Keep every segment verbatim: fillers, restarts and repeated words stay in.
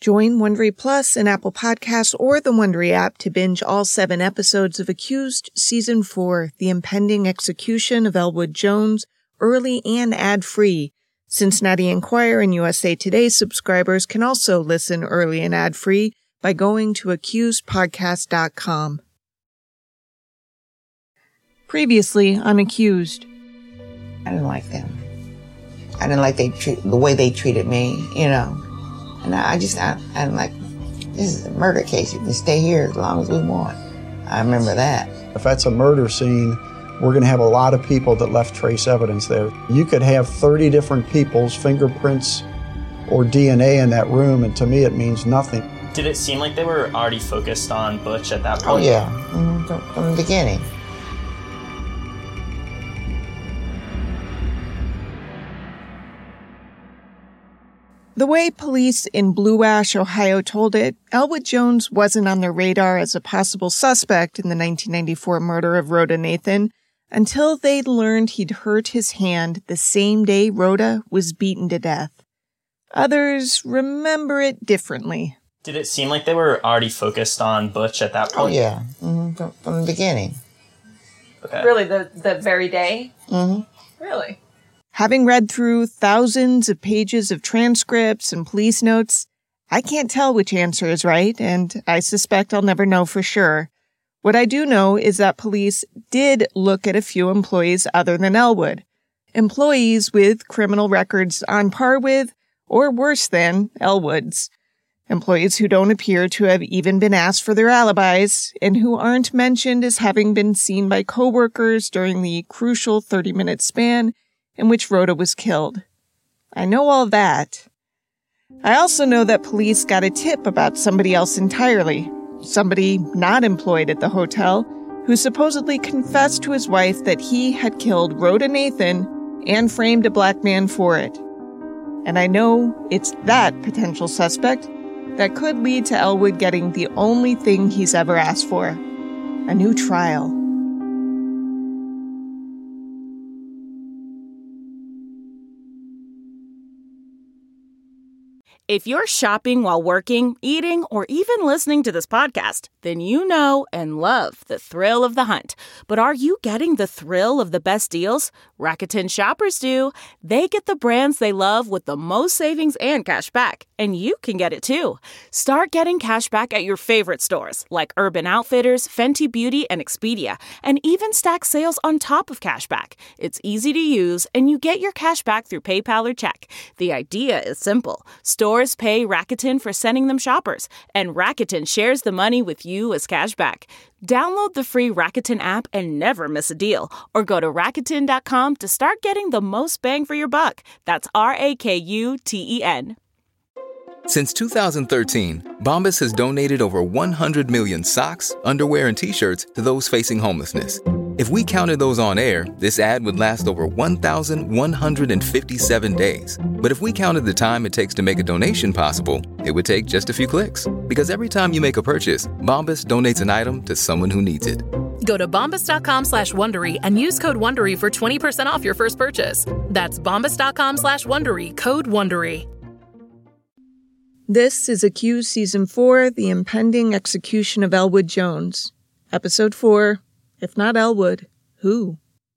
Join Wondery Plus in Apple Podcasts or the Wondery app to binge all seven episodes of Accused Season four, The Impending Execution of Elwood Jones, early and ad-free. Cincinnati Enquirer and U S A Today subscribers can also listen early and ad-free by going to accused podcast dot com. Previously on Accused. I didn't like them. I didn't like they treat, the way they treated me, you know. And I just, I, I'm like, this is a murder case. You can stay here as long as we want. I remember that. If that's a murder scene, we're going to have a lot of people that left trace evidence there. You could have thirty different people's fingerprints or D N A in that room, and to me it means nothing. Did it seem like they were already focused on Butch at that point? Oh, yeah, mm-hmm. from, from the beginning. The way police in Blue Ash, Ohio told it, Elwood Jones wasn't on their radar as a possible suspect in the nineteen ninety-four murder of Rhoda Nathan until they'd learned he'd hurt his hand the same day Rhoda was beaten to death. Others remember it differently. Did it seem like they were already focused on Butch at that point? Oh, yeah, mm-hmm. from, from the beginning. Okay. Really, the, the very day? Mm-hmm. Really? Having read through thousands of pages of transcripts and police notes, I can't tell which answer is right, and I suspect I'll never know for sure. What I do know is that police did look at a few employees other than Elwood. Employees with criminal records on par with, or worse than, Elwood's. Employees who don't appear to have even been asked for their alibis, and who aren't mentioned as having been seen by coworkers during the crucial thirty-minute span in which Rhoda was killed. I know all that. I also know that police got a tip about somebody else entirely, somebody not employed at the hotel, who supposedly confessed to his wife that he had killed Rhoda Nathan and framed a black man for it. And I know it's that potential suspect that could lead to Elwood getting the only thing he's ever asked for, a new trial. If you're shopping while working, eating, or even listening to this podcast, then you know and love the thrill of the hunt. But are you getting the thrill of the best deals? Rakuten shoppers do. They get the brands they love with the most savings and cash back. And you can get it too. Start getting cash back at your favorite stores like Urban Outfitters, Fenty Beauty, and Expedia. And even stack sales on top of cash back. It's easy to use, and you get your cash back through PayPal or check. The idea is simple. Stores pay Rakuten for sending them shoppers, and Rakuten shares the money with you as cash back. Download the free Rakuten app and never miss a deal, or go to Rakuten dot com to start getting the most bang for your buck. That's R A K U T E N. Since two thousand thirteen, Bombas has donated over one hundred million socks, underwear, and T-shirts to those facing homelessness. If we counted those on air, this ad would last over one thousand one hundred fifty-seven days. But if we counted the time it takes to make a donation possible, it would take just a few clicks. Because every time you make a purchase, Bombas donates an item to someone who needs it. Go to bombas dot com slash Wondery and use code Wondery for twenty percent off your first purchase. That's bombas dot com slash Wondery, code Wondery. This is Accused Season four, The Impending Execution of Elwood Jones. Episode four, If Not Elwood, Who?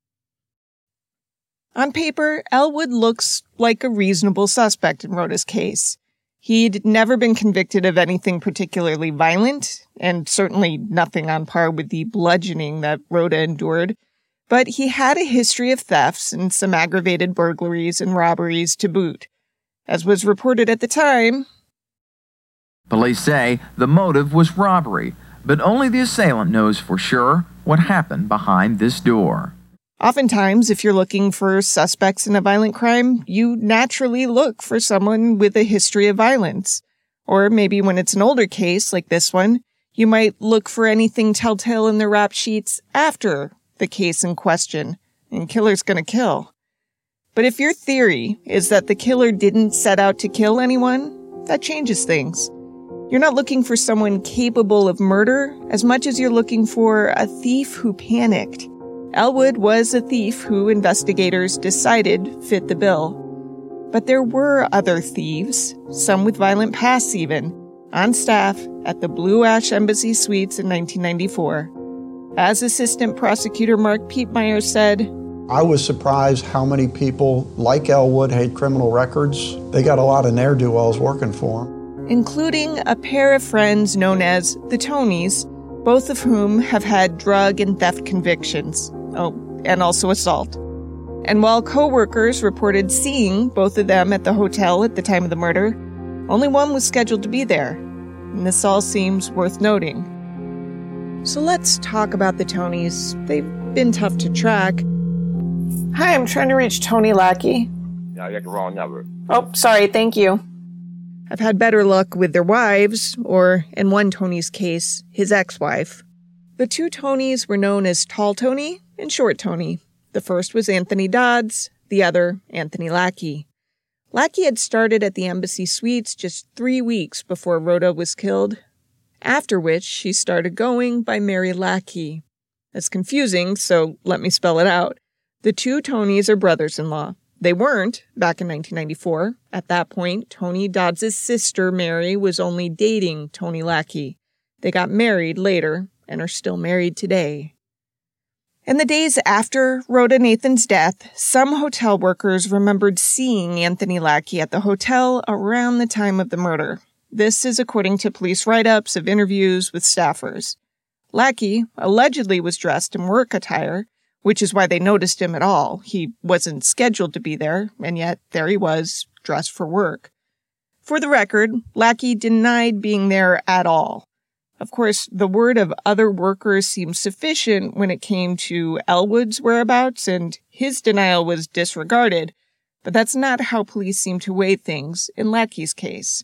On paper, Elwood looks like a reasonable suspect in Rhoda's case. He'd never been convicted of anything particularly violent, and certainly nothing on par with the bludgeoning that Rhoda endured, but he had a history of thefts and some aggravated burglaries and robberies to boot. As was reported at the time, police say the motive was robbery, but only the assailant knows for sure what happened behind this door. Oftentimes, if you're looking for suspects in a violent crime, you naturally look for someone with a history of violence. Or maybe when it's an older case, like this one, you might look for anything telltale in the rap sheets after the case in question, and killer's gonna kill. But if your theory is that the killer didn't set out to kill anyone, that changes things. You're not looking for someone capable of murder as much as you're looking for a thief who panicked. Elwood was a thief who investigators decided fit the bill. But there were other thieves, some with violent pasts even, on staff at the Blue Ash Embassy Suites in nineteen ninety-four. As Assistant Prosecutor Mark Piepmeyer said, I was surprised how many people like Elwood had criminal records. They got a lot of ne'er-do-wells working for them. Including a pair of friends known as the Tonys, both of whom have had drug and theft convictions. Oh, and also assault. And while co-workers reported seeing both of them at the hotel at the time of the murder, only one was scheduled to be there. And this all seems worth noting. So let's talk about the Tonys. They've been tough to track. Hi, I'm trying to reach Tony Lackey. Yeah, you got the wrong number. Oh, sorry, thank you. I've had better luck with their wives, or, in one Tony's case, his ex-wife. The two Tonys were known as Tall Tony and Short Tony. The first was Anthony Dodds, the other, Anthony Lackey. Lackey had started at the Embassy Suites just three weeks before Rhoda was killed, after which she started going by Mary Lackey. That's confusing, so let me spell it out. The two Tonys are brothers-in-law. They weren't back in nineteen ninety-four. At that point, Tony Dodds' sister, Mary, was only dating Tony Lackey. They got married later and are still married today. In the days after Rhoda Nathan's death, some hotel workers remembered seeing Anthony Lackey at the hotel around the time of the murder. This is according to police write-ups of interviews with staffers. Lackey allegedly was dressed in work attire, which is why they noticed him at all. He wasn't scheduled to be there, and yet there he was, dressed for work. For the record, Lackey denied being there at all. Of course, the word of other workers seemed sufficient when it came to Elwood's whereabouts, and his denial was disregarded, but that's not how police seem to weigh things in Lackey's case.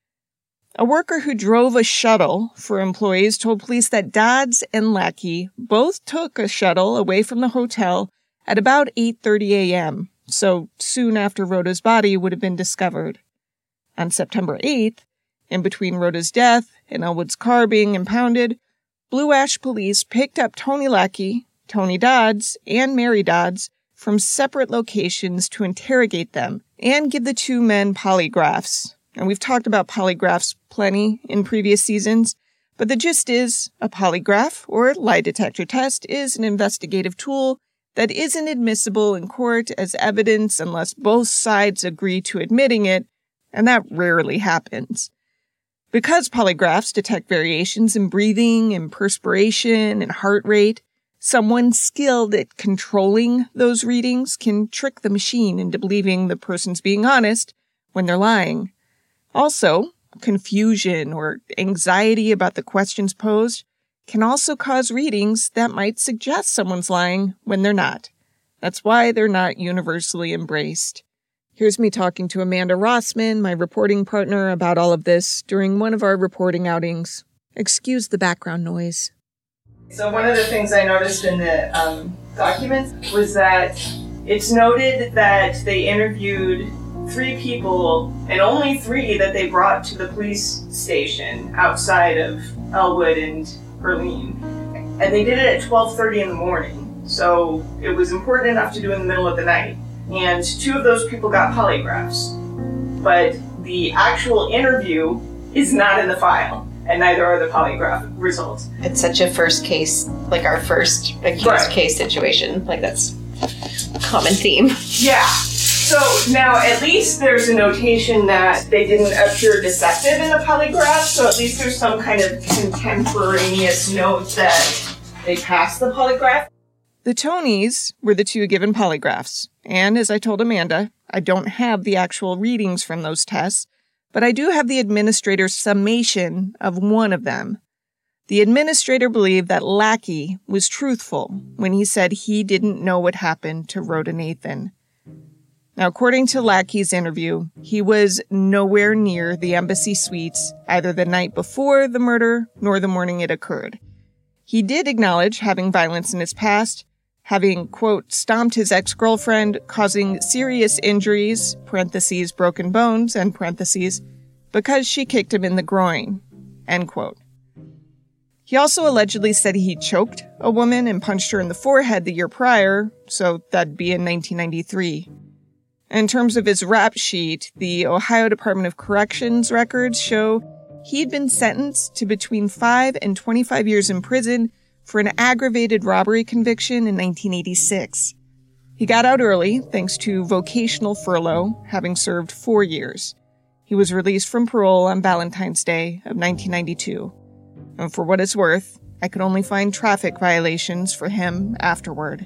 A worker who drove a shuttle for employees told police that Dodds and Lackey both took a shuttle away from the hotel at about eight thirty a.m., so soon after Rhoda's body would have been discovered. On September eighth, in between Rhoda's death and Elwood's car being impounded, Blue Ash police picked up Tony Lackey, Tony Dodds, and Mary Dodds from separate locations to interrogate them and give the two men polygraphs. And we've talked about polygraphs plenty in previous seasons, but the gist is a polygraph, or lie detector test, is an investigative tool that isn't admissible in court as evidence unless both sides agree to admitting it, and that rarely happens. Because polygraphs detect variations in breathing and perspiration and heart rate, someone skilled at controlling those readings can trick the machine into believing the person's being honest when they're lying. Also, confusion or anxiety about the questions posed can also cause readings that might suggest someone's lying when they're not. That's why they're not universally embraced. Here's me talking to Amanda Rossman, my reporting partner, about all of this during one of our reporting outings. Excuse the background noise. So one of the things I noticed in the um, documents was that it's noted that they interviewed three people, and only three that they brought to the police station outside of Elwood and Berlin. And they did it at twelve thirty in the morning, so it was important enough to do in the middle of the night. And two of those people got polygraphs. But the actual interview is not in the file, and neither are the polygraph results. It's such a first case, like our first accused right. case situation. Like, that's a common theme. Yeah. So now at least there's a notation that they didn't appear deceptive in the polygraph, so at least there's some kind of contemporaneous note that they passed the polygraph. The Tonys were the two given polygraphs, and as I told Amanda, I don't have the actual readings from those tests, but I do have the administrator's summation of one of them. The administrator believed that Lackey was truthful when he said he didn't know what happened to Rhoda Nathan. Now, according to Lackey's interview, he was nowhere near the Embassy Suites either the night before the murder nor the morning it occurred. He did acknowledge having violence in his past, having, quote, stomped his ex-girlfriend, causing serious injuries, parentheses, broken bones, end parentheses, because she kicked him in the groin, end quote. He also allegedly said he choked a woman and punched her in the forehead the year prior, so that'd be in nineteen ninety-three. In terms of his rap sheet, the Ohio Department of Corrections records show he'd been sentenced to between five and twenty-five years in prison for an aggravated robbery conviction in nineteen eighty-six. He got out early thanks to vocational furlough, having served four years. He was released from parole on Valentine's Day of nineteen ninety-two. And for what it's worth, I could only find traffic violations for him afterward.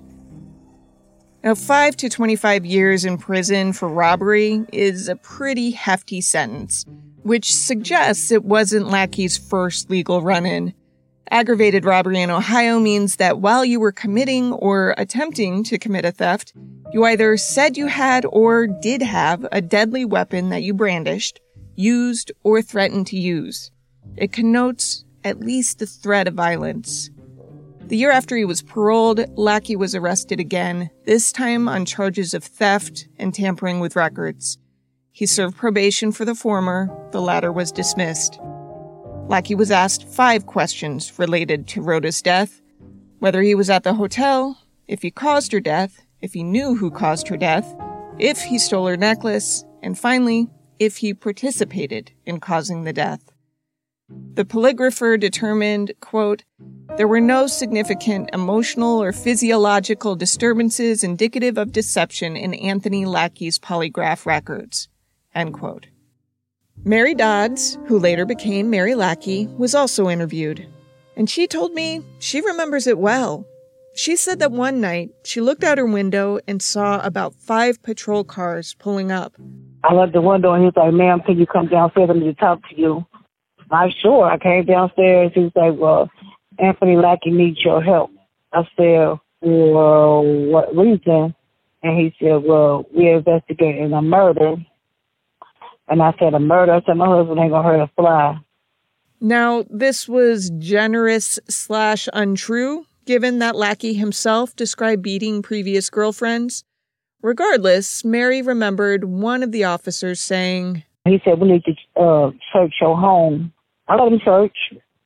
Now, five to twenty-five years in prison for robbery is a pretty hefty sentence, which suggests it wasn't Lackey's first legal run-in. Aggravated robbery in Ohio means that while you were committing or attempting to commit a theft, you either said you had or did have a deadly weapon that you brandished, used, or threatened to use. It connotes at least the threat of violence. The year after he was paroled, Lackey was arrested again, this time on charges of theft and tampering with records. He served probation for the former, the latter was dismissed. Lackey was asked five questions related to Rhoda's death: whether he was at the hotel, if he caused her death, if he knew who caused her death, if he stole her necklace, and finally, if he participated in causing the death. The polygrapher determined, quote, there were no significant emotional or physiological disturbances indicative of deception in Anthony Lackey's polygraph records, end quote. Mary Dodds, who later became Mary Lackey, was also interviewed, and she told me she remembers it well. She said that one night she looked out her window and saw about five patrol cars pulling up. I looked the window and he was like, ma'am, can you come downstairs? I need to talk to you. I'm sure. I came downstairs. He was like, well, Anthony Lackey needs your help. I said, well, what reason? And he said, well, we're investigating a murder. And I said, a murder? I said, my husband ain't going to hurt a fly. Now, this was generous slash untrue, given that Lackey himself described beating previous girlfriends. Regardless, Mary remembered one of the officers saying, he said, we need to uh, search your home. I let him search.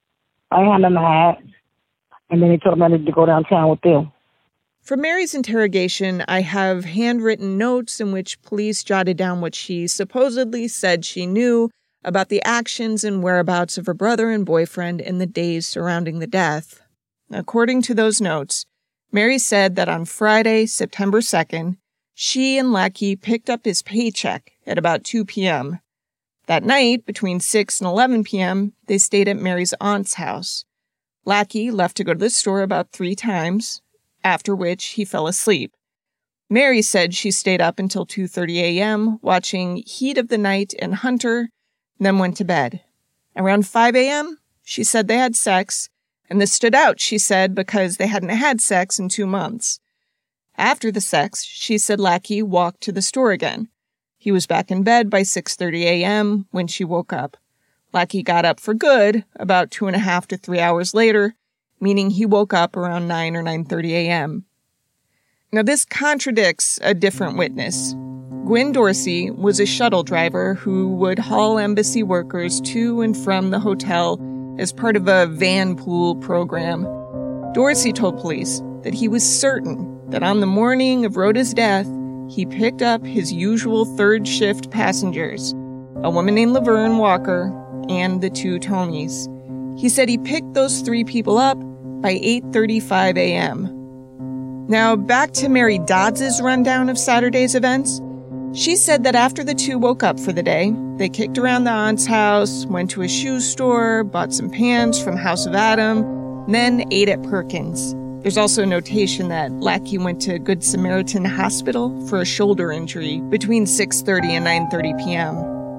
I ain't had nothing to hide. And then he told me I needed to go downtown with them. From Mary's interrogation, I have handwritten notes in which police jotted down what she supposedly said she knew about the actions and whereabouts of her brother and boyfriend in the days surrounding the death. According to those notes, Mary said that on Friday, September second, she and Lackey picked up his paycheck at about two p.m. That night, between six and eleven p.m., they stayed at Mary's aunt's house. Lackey left to go to the store about three times, after which he fell asleep. Mary said she stayed up until two thirty a.m. watching Heat of the Night and Hunter, then went to bed. Around five a.m., she said they had sex, and this stood out, she said, because they hadn't had sex in two months. After the sex, she said Lackey walked to the store again. He was back in bed by six thirty a.m. when she woke up. Lackey got up for good about two and a half to three hours later, meaning he woke up around nine or nine thirty a.m. Now, this contradicts a different witness. Gwen Dorsey was a shuttle driver who would haul embassy workers to and from the hotel as part of a van pool program. Dorsey told police that he was certain that on the morning of Rhoda's death, he picked up his usual third shift passengers, a woman named Laverne Walker and the two Tonys. He said he picked those three people up by eight thirty-five a.m. Now, back to Mary Dodds' rundown of Saturday's events. She said that after the two woke up for the day, they kicked around the aunt's house, went to a shoe store, bought some pants from House of Adam, then ate at Perkins. There's also a notation that Lackey went to Good Samaritan Hospital for a shoulder injury between six thirty and nine thirty p.m.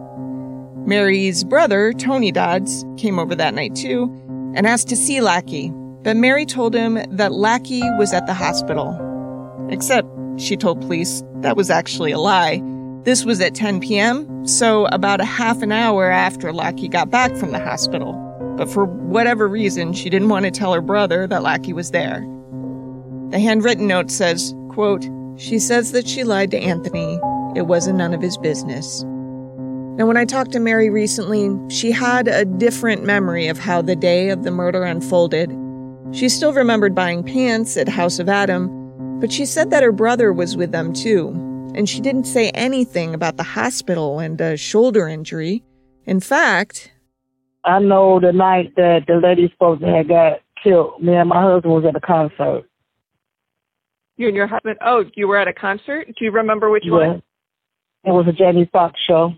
Mary's brother, Tony Dodds, came over that night too and asked to see Lackey, but Mary told him that Lackey was at the hospital. Except, she told police, that was actually a lie. This was at ten p.m., so about a half an hour after Lackey got back from the hospital. But for whatever reason, she didn't want to tell her brother that Lackey was there. The handwritten note says, quote, she says that she lied to Anthony. It wasn't none of his business. Now, when I talked to Mary recently, she had a different memory of how the day of the murder unfolded. She still remembered buying pants at House of Adam, but she said that her brother was with them too. And she didn't say anything about the hospital and a shoulder injury. In fact, I know the night that the lady supposed to have got killed, me and my husband was at a concert. You and your husband? Oh, you were at a concert? Do you remember which Yeah. one? It was a Jamie Foxx show.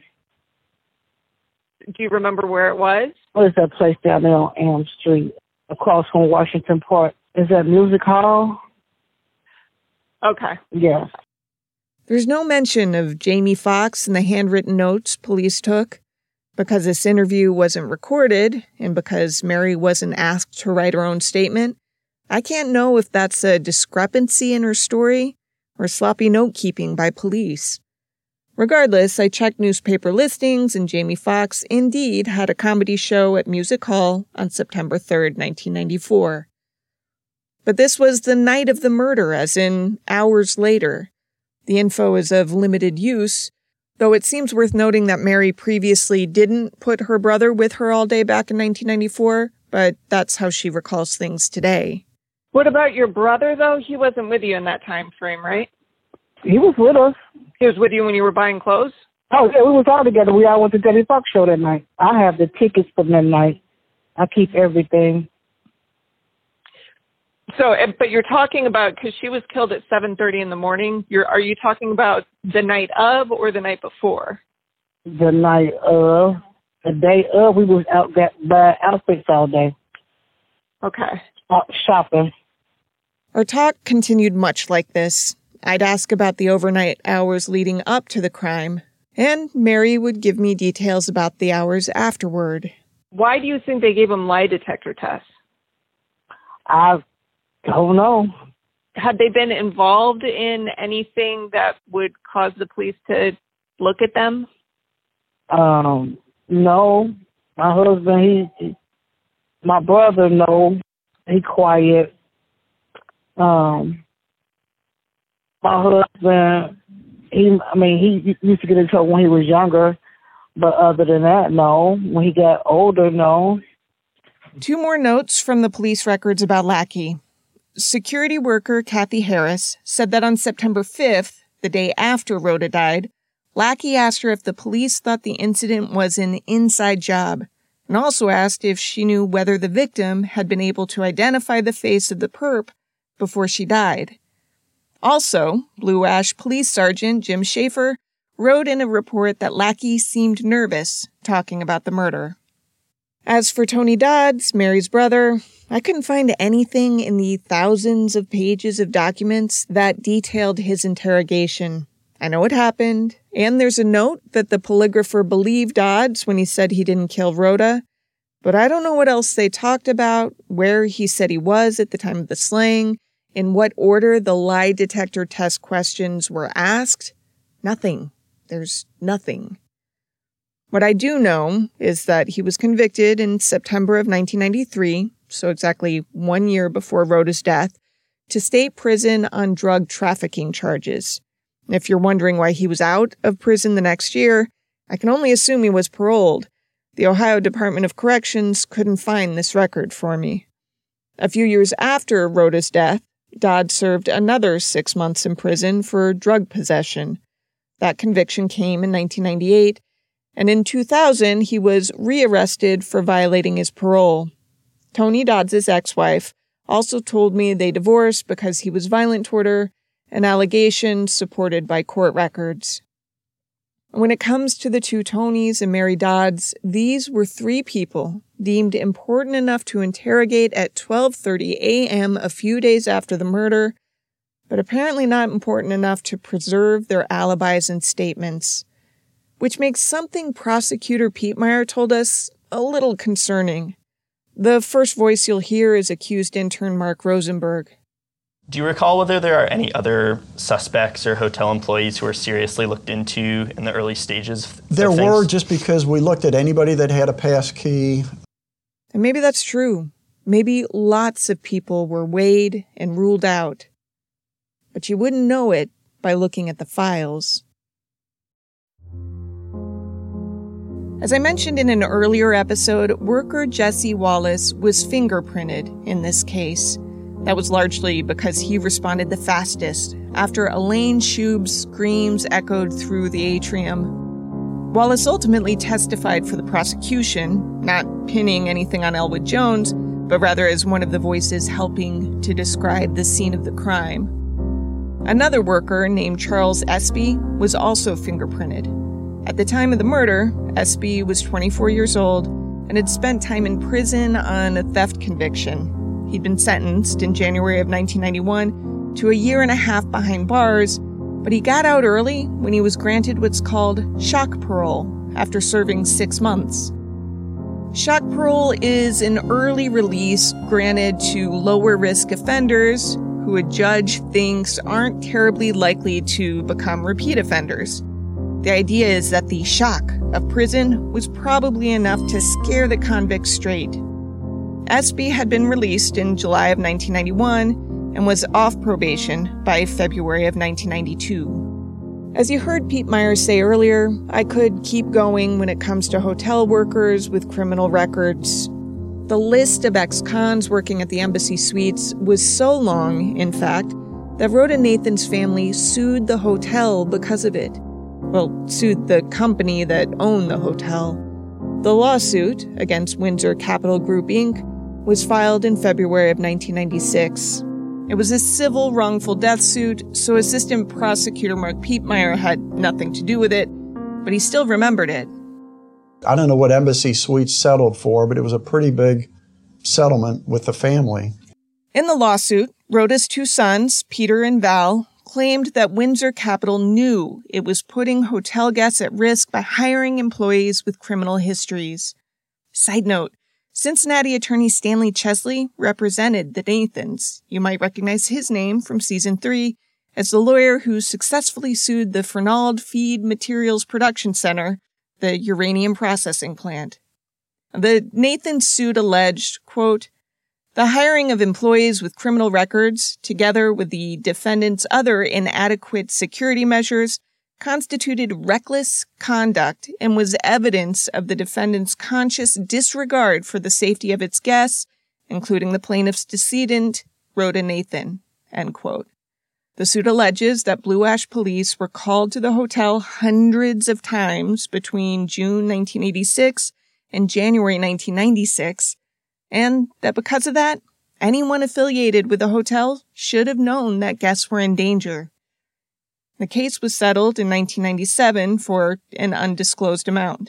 Do you remember where it was? What is that place down there on Elm Street, across from Washington Park? Is that Music Hall? Okay. Yeah. there's no mention of Jamie Foxx in the handwritten notes police took. Because this interview wasn't recorded, and because Mary wasn't asked to write her own statement, I can't know if that's a discrepancy in her story or sloppy note-keeping by police. Regardless, I checked newspaper listings, and Jamie Foxx indeed had a comedy show at Music Hall on September third, nineteen ninety-four. But this was the night of the murder, as in hours later. The info is of limited use, though it seems worth noting that Mary previously didn't put her brother with her all day back in nineteen ninety-four, but that's how she recalls things today. What about your brother, though? He wasn't with you in that time frame, right? He was with us. He was with you when you were buying clothes? Oh, yeah, we was all together. We all went to Jamie Foxx show that night. I have the tickets for that night. I keep everything. So, but you're talking about, because she was killed at seven thirty in the morning, you're, are you talking about the night of or the night before? The night of. The day of, we was out that buying outfits all day. Okay. Out shopping. Our talk continued much like this. I'd ask about the overnight hours leading up to the crime, and Mary would give me details about the hours afterward. Why do you think they gave him lie detector tests? I don't know. Had they been involved in anything that would cause the police to look at them? Um, no. My husband, he, he my brother, no. He quiet. Um, my husband, he, I mean, he used to get in trouble when he was younger, but other than that, no. When he got older, no. Two more notes from the police records about Lackey. Security worker Kathy Harris said that on September fifth, the day after Rhoda died, Lackey asked her if the police thought the incident was an inside job, and also asked if she knew whether the victim had been able to identify the face of the perp before she died. Also, Blue Ash Police Sergeant Jim Schaefer wrote in a report that Lackey seemed nervous talking about the murder. As for Tony Dodds, Mary's brother, I couldn't find anything in the thousands of pages of documents that detailed his interrogation. I know it happened, and there's a note that the polygrapher believed Dodds when he said he didn't kill Rhoda, but I don't know what else they talked about, where he said he was at the time of the slaying, in what order the lie detector test questions were asked. Nothing. There's nothing. What I do know is that he was convicted in September of nineteen ninety-three, so exactly one year before Rhoda's death, to state prison on drug trafficking charges. If you're wondering why he was out of prison the next year, I can only assume he was paroled. The Ohio Department of Corrections couldn't find this record for me. A few years after Rhoda's death, Dodd served another six months in prison for drug possession. That conviction came in nineteen ninety-eight, and in two thousand he was rearrested for violating his parole. Tony Dodds' ex-wife also told me they divorced because he was violent toward her, an allegation supported by court records. When it comes to the two Tonys and Mary Dodds, these were three people deemed important enough to interrogate at twelve thirty a.m. a few days after the murder, but apparently not important enough to preserve their alibis and statements, which makes something prosecutor Pete Meyer told us a little concerning. The first voice you'll hear is accused intern Mark Rosenberg. Do you recall whether there are any other suspects or hotel employees who were seriously looked into in the early stages of There things? were, just because we looked at anybody that had a pass key. And maybe that's true. Maybe lots of people were weighed and ruled out. But you wouldn't know it by looking at the files. As I mentioned in an earlier episode, worker Jesse Wallace was fingerprinted in this case. That was largely because he responded the fastest after Elaine Shube's screams echoed through the atrium. Wallace ultimately testified for the prosecution, not pinning anything on Elwood Jones, but rather as one of the voices helping to describe the scene of the crime. Another worker named Charles Espy was also fingerprinted. At the time of the murder, Espy was twenty-four years old and had spent time in prison on a theft conviction. He'd been sentenced in January of nineteen ninety-one to a year and a half behind bars, but he got out early when he was granted what's called shock parole after serving six months. Shock parole is an early release granted to lower-risk offenders who a judge thinks aren't terribly likely to become repeat offenders. The idea is that the shock of prison was probably enough to scare the convict straight. Espy had been released in July of nineteen ninety-one and was off probation by February of nineteen ninety-two. As you heard Pete Myers say earlier, I could keep going when it comes to hotel workers with criminal records. The list of ex-cons working at the Embassy Suites was so long, in fact, that Rhoda Nathan's family sued the hotel because of it. Well, sued the company that owned the hotel. The lawsuit against Windsor Capital Group, Incorporated was filed in February of nineteen ninety-six. It was a civil wrongful death suit, so Assistant Prosecutor Mark Pietmeyer had nothing to do with it, but he still remembered it. I don't know what Embassy Suites settled for, but it was a pretty big settlement with the family. In the lawsuit, Rhoda's two sons, Peter and Val, claimed that Windsor Capital knew it was putting hotel guests at risk by hiring employees with criminal histories. Side note, Cincinnati attorney Stanley Chesley represented the Nathans. You might recognize his name from season three as the lawyer who successfully sued the Fernald Feed Materials Production Center, the uranium processing plant. The Nathans suit alleged, quote, the hiring of employees with criminal records, together with the defendant's other inadequate security measures, constituted reckless conduct and was evidence of the defendant's conscious disregard for the safety of its guests, including the plaintiff's decedent, Rhoda Nathan, end quote. The suit alleges that Blue Ash police were called to the hotel hundreds of times between June nineteen eighty-six and January nineteen ninety-six, and that because of that, anyone affiliated with the hotel should have known that guests were in danger. The case was settled in nineteen ninety-seven for an undisclosed amount.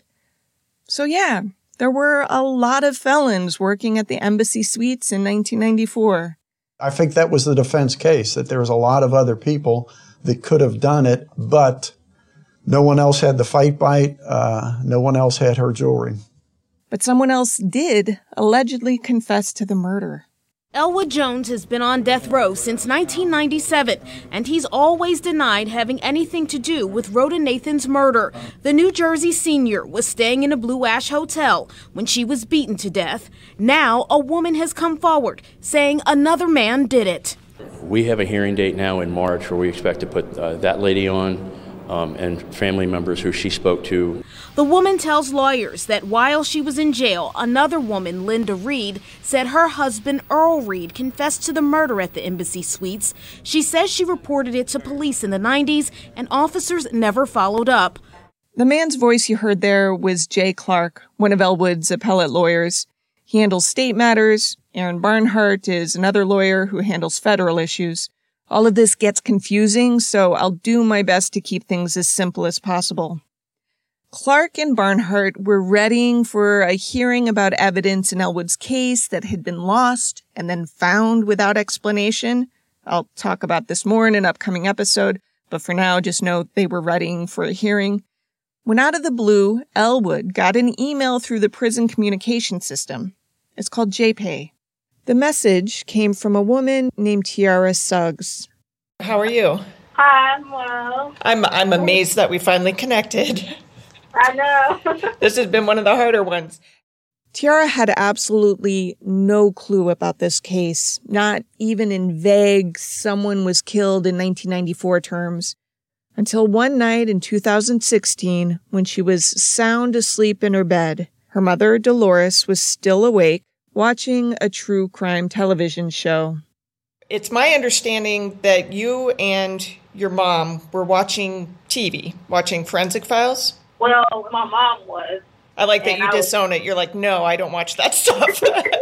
So yeah, there were a lot of felons working at the Embassy Suites in nineteen ninety-four. I think that was the defense case, that there was a lot of other people that could have done it, but no one else had the fight bite, uh, no one else had her jewelry. But someone else did allegedly confess to the murder. Elwood Jones has been on death row since nineteen ninety-seven, and he's always denied having anything to do with Rhoda Nathan's murder. The New Jersey senior was staying in a Blue Ash hotel when she was beaten to death. Now, a woman has come forward saying another man did it. We have a hearing date now in March where we expect to put uh, that lady on um, and family members who she spoke to. The woman tells lawyers that while she was in jail, another woman, Linda Reed, said her husband, Earl Reed, confessed to the murder at the Embassy Suites. She says she reported it to police in the nineties, and officers never followed up. The man's voice you heard there was Jay Clark, one of Elwood's appellate lawyers. He handles state matters. Aaron Barnhart is another lawyer who handles federal issues. All of this gets confusing, so I'll do my best to keep things as simple as possible. Clark and Barnhart were readying for a hearing about evidence in Elwood's case that had been lost and then found without explanation. I'll talk about this more in an upcoming episode, but for now, just know they were readying for a hearing. When out of the blue, Elwood got an email through the prison communication system. It's called J P A Y. The message came from a woman named Tiara Suggs. How are you? Hi, I'm well. I'm I'm amazed that we finally connected. I know. This has been one of the harder ones. Tiara had absolutely no clue about this case, not even in vague someone was killed in nineteen ninety-four terms, until one night in two thousand sixteen when she was sound asleep in her bed. Her mother, Dolores, was still awake, watching a true crime television show. It's my understanding that you and your mom were watching T V, watching Forensic Files. Well, my mom was. I like that you I disown was, it. You're like, no, I don't watch that stuff.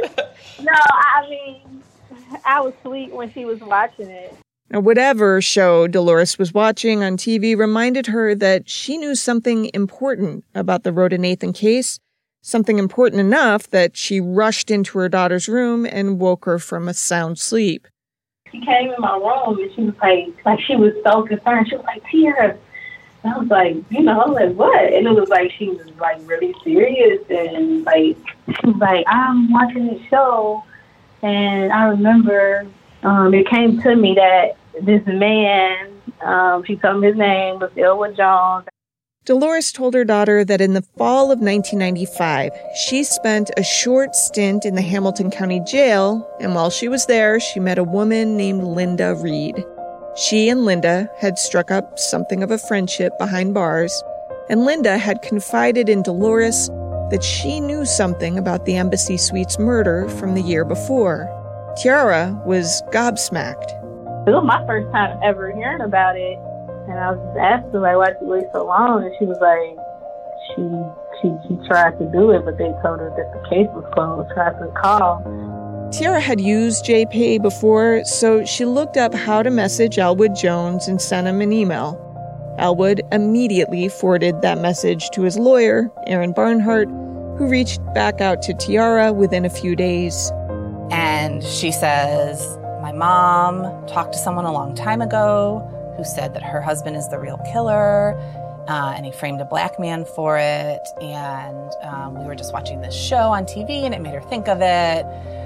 No, I mean, I was sweet when she was watching it. Now, whatever show Dolores was watching on T V reminded her that she knew something important about the Rhoda Nathan case, something important enough that she rushed into her daughter's room and woke her from a sound sleep. She came in my room and she was like, like she was so concerned. She was like, Tiara. And I was like, you know, I was like, what? And it was like she was like really serious and like she was like, I'm watching this show, and I remember um, it came to me that this man, um, she told me his name was Elwood Jones. Dolores told her daughter that in the fall of nineteen ninety-five, she spent a short stint in the Hamilton County Jail, and while she was there, she met a woman named Linda Reed. She and Linda had struck up something of a friendship behind bars, and Linda had confided in Dolores that she knew something about the Embassy Suites murder from the year before. Tiara was gobsmacked. It was my first time ever hearing about it, and I was just asking, like, why did you wait so long? And she was like, she, she, she tried to do it, but they told her that the case was closed, tried to call. Tiara had used J P A before, so she looked up how to message Elwood Jones and sent him an email. Elwood immediately forwarded that message to his lawyer, Aaron Barnhart, who reached back out to Tiara within a few days. And she says, my mom talked to someone a long time ago who said that her husband is the real killer, uh, and he framed a black man for it, and um, we were just watching this show on T V, and it made her think of it.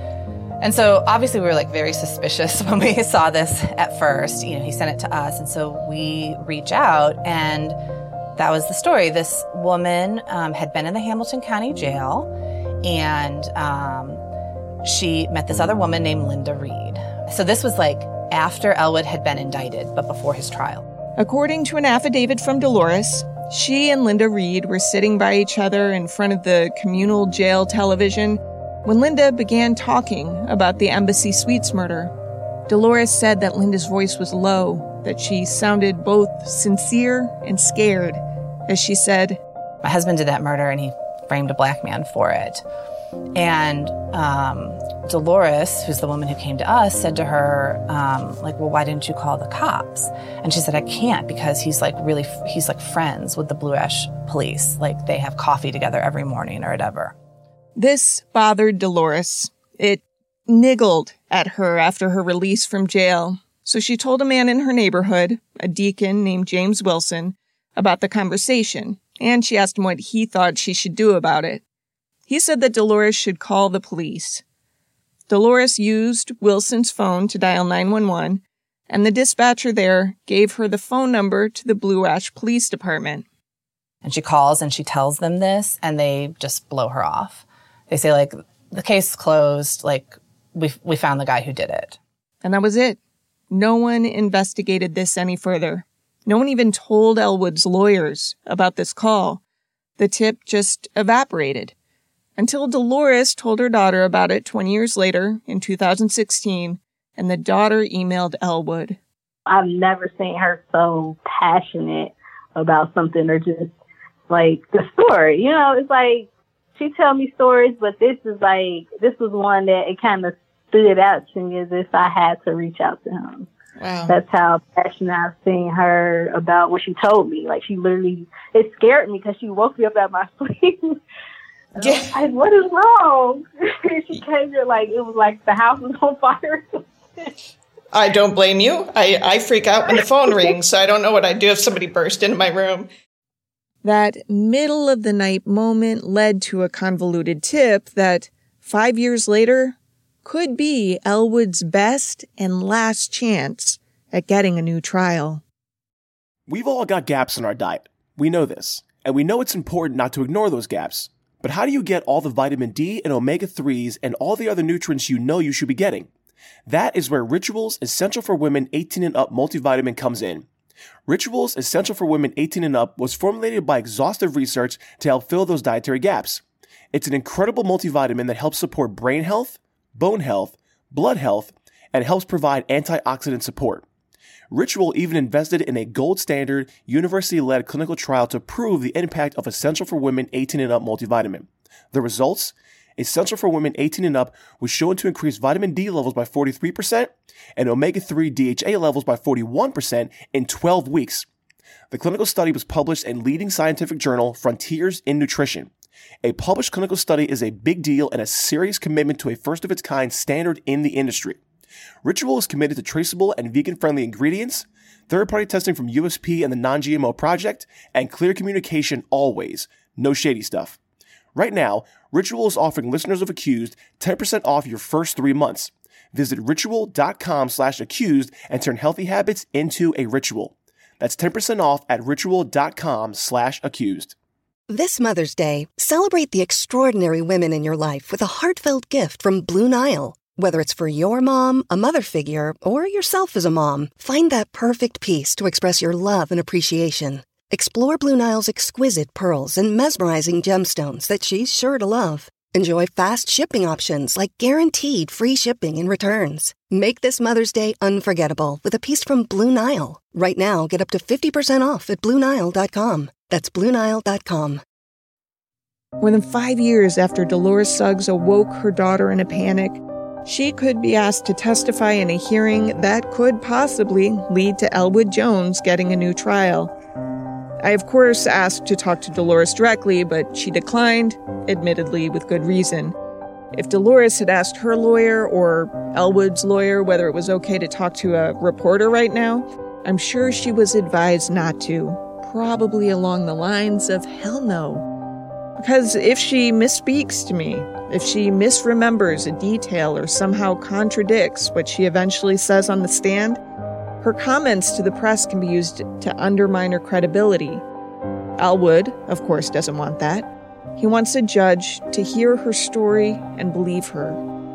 And so obviously we were like very suspicious when we saw this at first. You know, he sent it to us, and so we reach out, and that was the story. This woman um, had been in the Hamilton County Jail, and um, she met this other woman named Linda Reed. So this was like after Elwood had been indicted, but before his trial. According to an affidavit from Dolores, she and Linda Reed were sitting by each other in front of the communal jail television when Linda began talking about the Embassy Suites murder. Dolores said that Linda's voice was low, that she sounded both sincere and scared, as she said, my husband did that murder and he framed a black man for it. And um, Dolores, who's the woman who came to us, said to her, um, like, well, why didn't you call the cops? And she said, I can't because he's like really, he's like friends with the Blue Ash police. Like they have coffee together every morning or whatever. This bothered Dolores. It niggled at her after her release from jail. So she told a man in her neighborhood, a deacon named James Wilson, about the conversation, and she asked him what he thought she should do about it. He said that Dolores should call the police. Dolores used Wilson's phone to dial nine one one, and the dispatcher there gave her the phone number to the Blue Ash Police Department. And she calls and she tells them this, and they just blow her off. They say, like, the case is closed, like, we we found the guy who did it. And that was it. No one investigated this any further. No one even told Elwood's lawyers about this call. The tip just evaporated. Until Dolores told her daughter about it twenty years later, in two thousand sixteen, and the daughter emailed Elwood. I've never seen her so passionate about something, or just, like, the story. You know, it's like, she tell me stories, but this is like, this was one that it kind of stood out to me as if I had to reach out to him. Wow. That's how passionate I've seen her about what she told me. Like, she literally, it scared me because she woke me up out my sleep. Yeah. I was like, what is wrong? She came here like, it was like the house was on fire. I don't blame you. I, I freak out when the phone rings, so I don't know what I'd do if somebody burst into my room. That middle-of-the-night moment led to a convoluted tip that, five years later, could be Elwood's best and last chance at getting a new trial. We've all got gaps in our diet. We know this, and we know it's important not to ignore those gaps. But how do you get all the vitamin D and omega threes and all the other nutrients you know you should be getting? That is where Rituals Essential for Women eighteen and Up multivitamin comes in. Rituals Essential for Women eighteen and Up was formulated by exhaustive research to help fill those dietary gaps. It's an incredible multivitamin that helps support brain health, bone health, blood health, and helps provide antioxidant support. Ritual even invested in a gold standard, university-led clinical trial to prove the impact of Essential for Women eighteen and up multivitamin. The results? Essential for Women eighteen and up was shown to increase vitamin D levels by forty-three percent and omega three D H A levels by forty-one percent in twelve weeks. The clinical study was published in leading scientific journal Frontiers in Nutrition. A published clinical study is a big deal and a serious commitment to a first-of-its-kind standard in the industry. Ritual is committed to traceable and vegan-friendly ingredients, third-party testing from U S P and the Non G M O Project, and clear communication always. No shady stuff. Right now, Ritual is offering listeners of Accused ten percent off your first three months. Visit ritual.com slash accused and turn healthy habits into a ritual. That's ten percent off at ritual.com slash accused. This Mother's Day, celebrate the extraordinary women in your life with a heartfelt gift from Blue Nile. Whether it's for your mom, a mother figure, or yourself as a mom, find that perfect piece to express your love and appreciation. Explore Blue Nile's exquisite pearls and mesmerizing gemstones that she's sure to love. Enjoy fast shipping options like guaranteed free shipping and returns. Make this Mother's Day unforgettable with a piece from Blue Nile. Right now, get up to fifty percent off at Blue Nile dot com. That's Blue Nile dot com. More than five years after Dolores Suggs awoke her daughter in a panic, she could be asked to testify in a hearing that could possibly lead to Elwood Jones getting a new trial. I, of course, asked to talk to Dolores directly, but she declined, admittedly with good reason. If Dolores had asked her lawyer or Elwood's lawyer whether it was okay to talk to a reporter right now, I'm sure she was advised not to, probably along the lines of hell no. Because if she misspeaks to me, if she misremembers a detail or somehow contradicts what she eventually says on the stand, her comments to the press can be used to undermine her credibility. Elwood, of course, doesn't want that. He wants a judge to hear her story and believe her.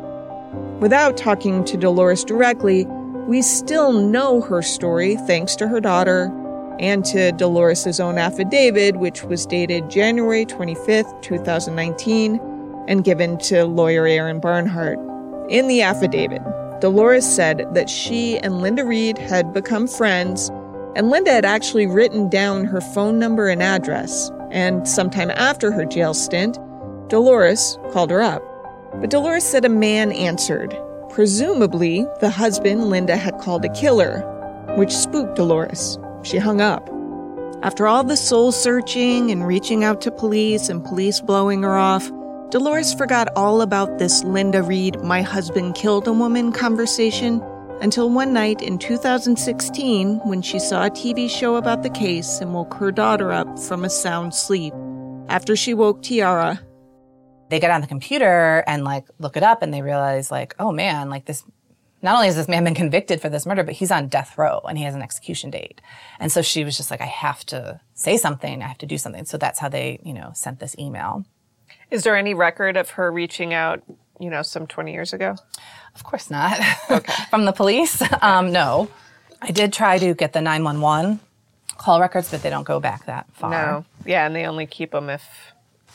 Without talking to Dolores directly, we still know her story thanks to her daughter and to Dolores' own affidavit, which was dated January twenty-fifth, twenty nineteen, and given to lawyer Aaron Barnhart. In the affidavit, Dolores said that she and Linda Reed had become friends, and Linda had actually written down her phone number and address, and sometime after her jail stint, Dolores called her up. But Dolores said a man answered. Presumably, the husband Linda had called a killer, which spooked Dolores. She hung up. After all the soul-searching and reaching out to police and police blowing her off, Dolores forgot all about this Linda Reed, my husband killed a woman conversation until one night in two thousand sixteen when she saw a T V show about the case and woke her daughter up from a sound sleep. After she woke Tiara, they get on the computer and like look it up and they realize like, oh man, like this, not only has this man been convicted for this murder, but he's on death row and he has an execution date. And so she was just like, I have to say something. I have to do something. So that's how they, you know, sent this email. Is there any record of her reaching out, you know, some twenty years ago? Of course not. Okay. From the police? Um, no. I did try to get the nine one one call records, but they don't go back that far. No. Yeah, and they only keep them if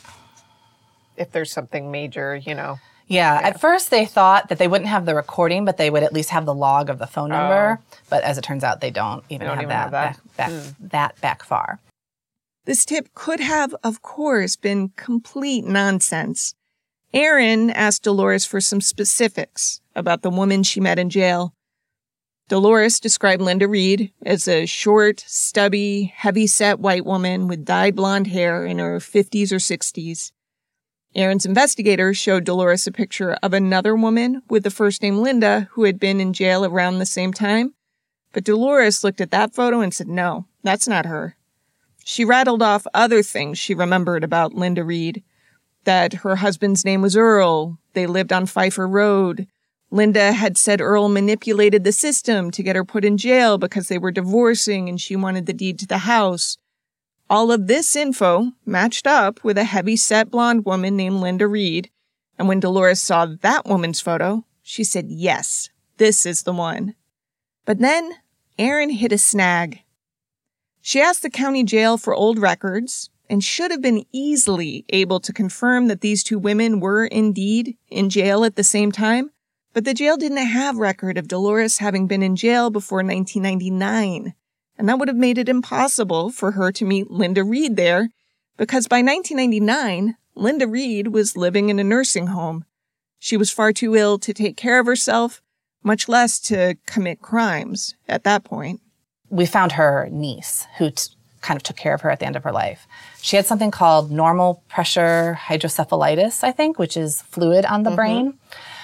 if there's something major, you know. Yeah, yeah. At first they thought that they wouldn't have the recording, but they would at least have the log of the phone number. Oh. But as it turns out, they don't even, they don't have, even that have that back, back, mm. that back far. This tip could have, of course, been complete nonsense. Aaron asked Dolores for some specifics about the woman she met in jail. Dolores described Linda Reed as a short, stubby, heavy-set white woman with dyed blonde hair in her fifties or sixties. Aaron's investigator showed Dolores a picture of another woman with the first name Linda who had been in jail around the same time. But Dolores looked at that photo and said, no, that's not her. She rattled off other things she remembered about Linda Reed, that her husband's name was Earl, they lived on Pfeiffer Road. Linda had said Earl manipulated the system to get her put in jail because they were divorcing and she wanted the deed to the house. All of this info matched up with a heavy-set blonde woman named Linda Reed, and when Dolores saw that woman's photo, she said, yes, this is the one. But then Aaron hit a snag. She asked the county jail for old records and should have been easily able to confirm that these two women were indeed in jail at the same time, But the jail didn't have record of Dolores having been in jail before nineteen ninety-nine, and that would have made it impossible for her to meet Linda Reed there, because by nineteen ninety-nine, Linda Reed was living in a nursing home. She was far too ill to take care of herself, much less to commit crimes at that point. We found her niece, who t- kind of took care of her at the end of her life. She had something called normal pressure hydrocephalitis, I think, which is fluid on the mm-hmm. brain.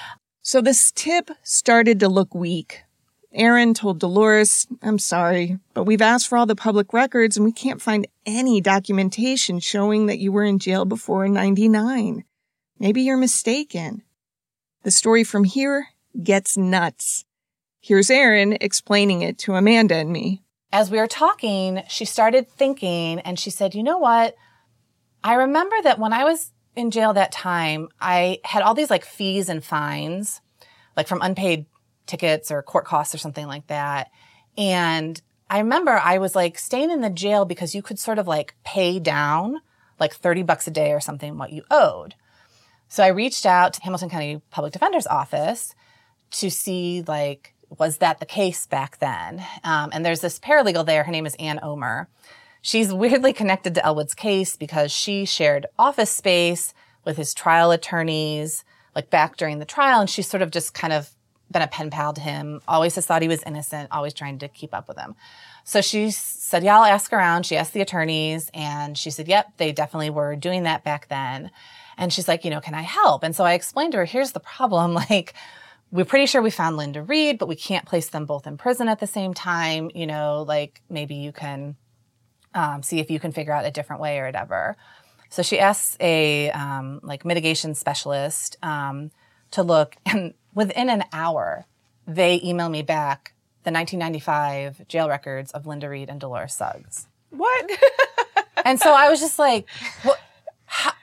So this tip started to look weak. Aaron told Dolores, I'm sorry, but we've asked for all the public records and we can't find any documentation showing that you were in jail before ninety-nine. Maybe you're mistaken. The story from here gets nuts. Here's Aaron explaining it to Amanda and me. As we were talking, she started thinking and she said, you know what? I remember that when I was in jail that time, I had all these like fees and fines, like from unpaid tickets or court costs or something like that. And I remember I was like staying in the jail because you could sort of like pay down like thirty bucks a day or something what you owed. So I reached out to Hamilton County Public Defender's Office to see like, was that the case back then? Um, and there's this paralegal there. Her name is Ann Omer. She's weirdly connected to Elwood's case because she shared office space with his trial attorneys, like back during the trial. And she's sort of just kind of been a pen pal to him, always has thought he was innocent, always trying to keep up with him. So she said, yeah, I'll ask around. She asked the attorneys and she said, yep, they definitely were doing that back then. And she's like, you know, can I help? And so I explained to her, here's the problem. Like, we're pretty sure we found Linda Reed, but we can't place them both in prison at the same time. You know, like maybe you can um, see if you can figure out a different way or whatever. So she asks a um, like mitigation specialist um, to look, and within an hour, they email me back the nineteen ninety-five jail records of Linda Reed and Dolores Suggs. What? And so I was just like, what? How?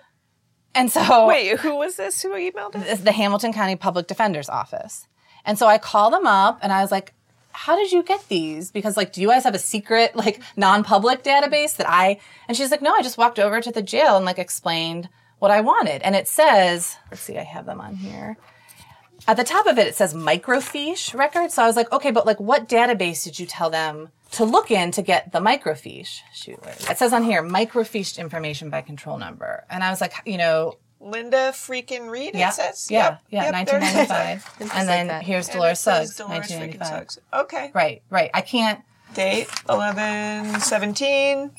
And so... Wait, who was this? Who emailed us? The Hamilton County Public Defender's Office. And so I called them up and I was like, how did you get these? Because like, do you guys have a secret, like non-public database that I... And she's like, no, I just walked over to the jail and like explained what I wanted. And it says, let's see, I have them on here. At the top of it, it says microfiche records. So I was like, okay, but like what database did you tell them to look in to get the microfiche? Shoot, it says on here, microfiche information by control number. And I was like, you know... Linda freaking Reed, yeah, it says? Yeah, yep, yeah, yep, nineteen ninety-five. And like then that. here's And Dolores Suggs, Dolores nineteen ninety-five. Suggs. Okay. Right, right. I can't... Date, eleven seventeen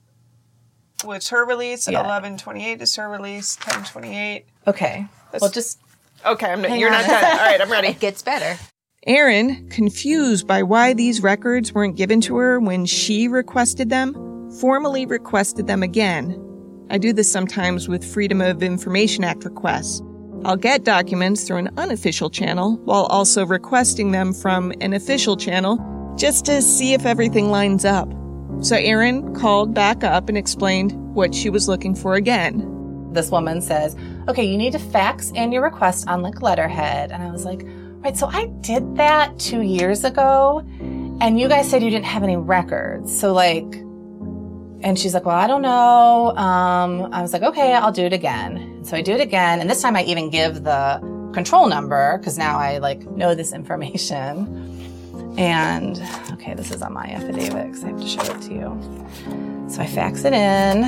was her release, and Yeah. eleven twenty-eight is her release, ten twenty-eight. Okay. Let's- Well, just... Okay, I'm, Hang you're on. not done. All right, I'm ready. It gets better. Aaron, confused by why these records weren't given to her when she requested them, formally requested them again. I do this sometimes with Freedom of Information Act requests. I'll get documents through an unofficial channel while also requesting them from an official channel just to see if everything lines up. So Aaron called back up and explained what she was looking for again. This woman says, okay, you need to fax in your request on like letterhead. And I was like, right, so I did that two years ago and you guys said you didn't have any records. So like, and she's like, well, I don't know. Um, I was like, okay, I'll do it again. So I do it again. And this time I even give the control number because now I like know this information. And okay, this is on my affidavit because I have to show it to you. So I fax it in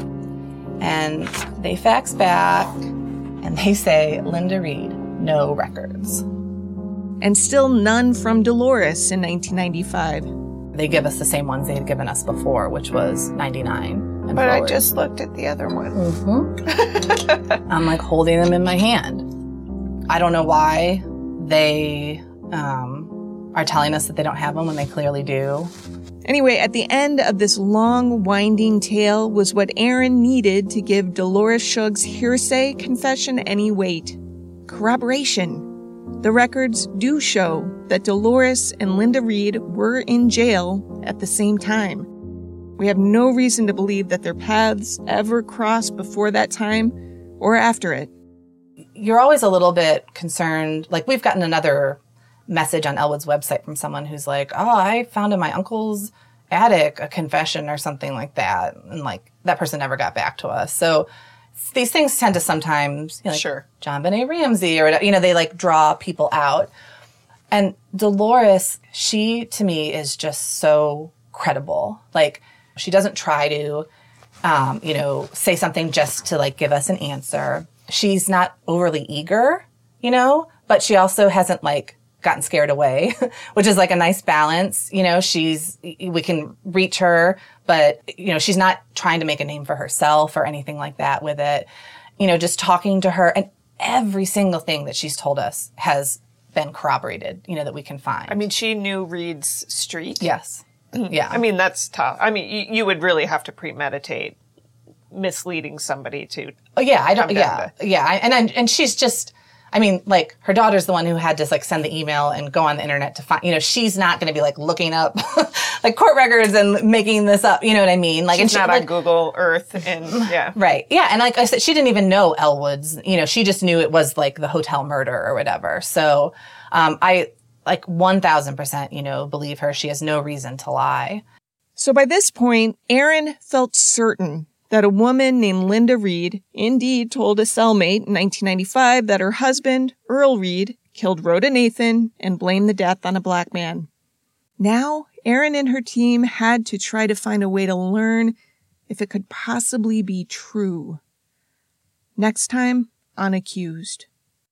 and they fax back and they say, Linda Reed, no records. And still none from Dolores in nineteen ninety-five. They give us the same ones they had given us before, which was ninety-nine. And But I forward. just looked at the other one. Mm-hmm. I'm like holding them in my hand. I don't know why they um, are telling us that they don't have them when they clearly do. Anyway, at the end of this long, winding tale was what Aaron needed to give Dolores Suggs' hearsay confession any weight. Corroboration. The records do show that Dolores and Linda Reed were in jail at the same time. We have no reason to believe that their paths ever crossed before that time or after it. You're always a little bit concerned. Like, we've gotten another message on Elwood's website from someone who's like, oh, I found in my uncle's attic a confession or something like that. And, like, that person never got back to us. So these things tend to sometimes, you know, like sure. John Benet Ramsey or whatever, you know, they like draw people out. And Dolores, she to me is just so credible. Like, she doesn't try to, um, you know, say something just to like give us an answer. She's not overly eager, you know, but she also hasn't like gotten scared away, which is like a nice balance. You know, she's, we can reach her, but, you know, she's not trying to make a name for herself or anything like that with it. You know, just talking to her, and every single thing that she's told us has been corroborated, you know, that we can find. I mean, she knew Reed's street. Yes. Yeah. I mean, that's tough. I mean, you, you would really have to premeditate misleading somebody to. Oh, yeah. I don't, come yeah. down to- Yeah. And, and, and she's just, I mean, like, her daughter's the one who had to, like, send the email and go on the internet to find, you know, she's not going to be, like, looking up, like, court records and making this up, you know what I mean? Like, She's and she, not like, on Google Earth and, yeah. Right. Yeah. And like I said, she didn't even know Elwood's, you know, she just knew it was, like, the hotel murder or whatever. So, um, I, like, one thousand percent, you know, believe her. She has no reason to lie. So by this point, Erin felt certain that a woman named Linda Reed indeed told a cellmate in nineteen ninety-five that her husband, Earl Reed, killed Rhoda Nathan and blamed the death on a black man. Now, Erin and her team had to try to find a way to learn if it could possibly be true. Next time on Accused.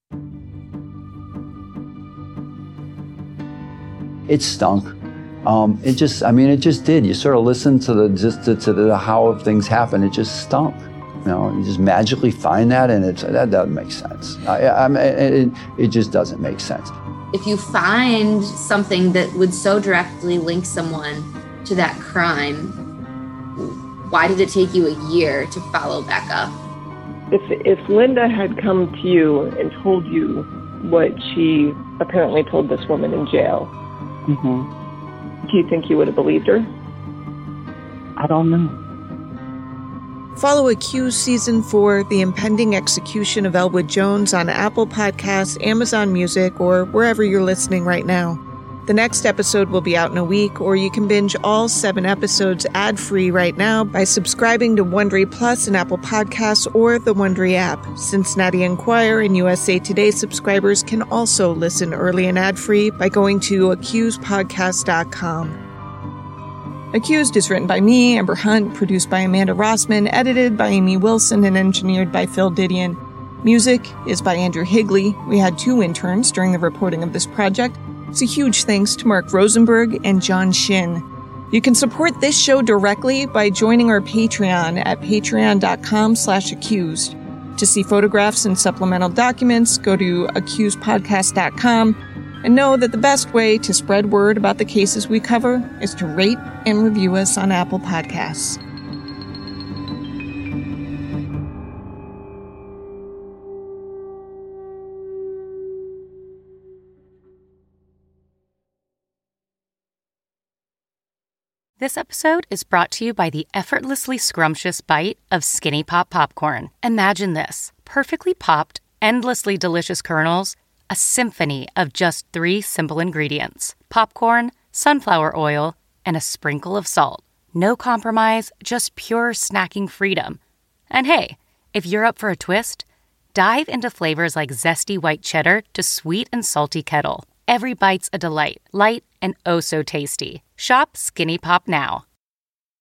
It stunk. Um, it just, I mean, it just did. You sort of listen to the, just to, to the how things happen. It just stunk. You know, you just magically find that, and it's, that doesn't make sense. I, I mean, it, it just doesn't make sense. If you find something that would so directly link someone to that crime, why did it take you a year to follow back up? If if Linda had come to you and told you what she apparently told this woman in jail, Mm-hmm. do you think you would have believed her? I don't know. Follow Accused Season four, The Impending Execution of Elwood Jones on Apple Podcasts, Amazon Music, or wherever you're listening right now. The next episode will be out in a week, or you can binge all seven episodes ad-free right now by subscribing to Wondery Plus in Apple Podcasts or the Wondery app. Cincinnati Enquirer and U S A Today subscribers can also listen early and ad-free by going to accused podcast dot com. Accused is written by me, Amber Hunt, produced by Amanda Rossman, edited by Amy Wilson, and engineered by Phil Didion. Music is by Andrew Higley. We had two interns during the reporting of this project. It's a huge thanks to Mark Rosenberg and John Shin. You can support this show directly by joining our Patreon at patreon dot com slash accused. To see photographs and supplemental documents, go to accused podcast dot com. And know that the best way to spread word about the cases we cover is to rate and review us on Apple Podcasts. This episode is brought to you by the effortlessly scrumptious bite of Skinny Pop Popcorn. Imagine this: perfectly popped, endlessly delicious kernels, a symphony of just three simple ingredients: popcorn, sunflower oil, and a sprinkle of salt. No compromise, just pure snacking freedom. And hey, if you're up for a twist, dive into flavors like zesty white cheddar to sweet and salty kettle. Every bite's a delight, light and oh so tasty. Shop Skinny Pop now.